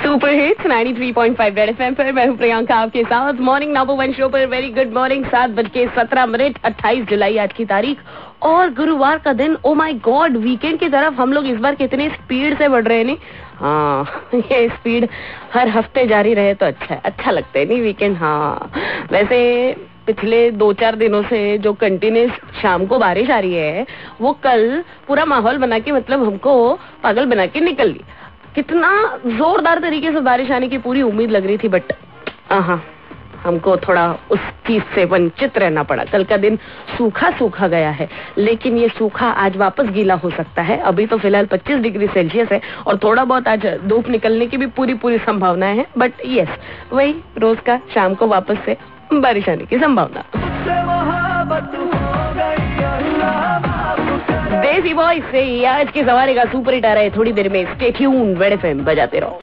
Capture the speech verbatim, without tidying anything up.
Super hits ninety three point five Red FM पर मैं हूं प्रियंका आपके साथ मॉर्निंग नंबर वन शो पर। Very good morning. सात बज के सत्रह मिनट अट्ठाईस जुलाई आज की तारीख और गुरुवार का दिन। ओ माय गॉड, वीकेंड की तरफ हम लोग इस बार कितनी स्पीड से बढ़ रहे हैं। नहीं हाँ, ये स्पीड हर हफ्ते जारी रहे तो अच्छा है, अच्छा लगता है नहीं वीकेंड। हाँ वैसे पिछले दो चार दिनों से जो कंटिन्यूस शाम को बारिश आ रही है वो कल पूरा माहौल बना के मतलब हमको पागल बना के निकल ली। कितना जोरदार तरीके से बारिश आने की पूरी उम्मीद लग रही थी, बट हाँ हमको थोड़ा उस चीज से वंचित रहना पड़ा। कल का दिन सूखा सूखा गया है, लेकिन ये सूखा आज वापस गीला हो सकता है। अभी तो फिलहाल पच्चीस डिग्री सेल्सियस है और थोड़ा बहुत आज धूप निकलने की भी पूरी पूरी संभावनाएं हैं। बट यस, वही रोज का शाम को वापस से बारिश आने की संभावना। देसी बॉय से आज की सवारी का सुपर हिट आ रहा है थोड़ी देर में। स्टे ट्यून्ड, रेड एफएम बजाते रहो।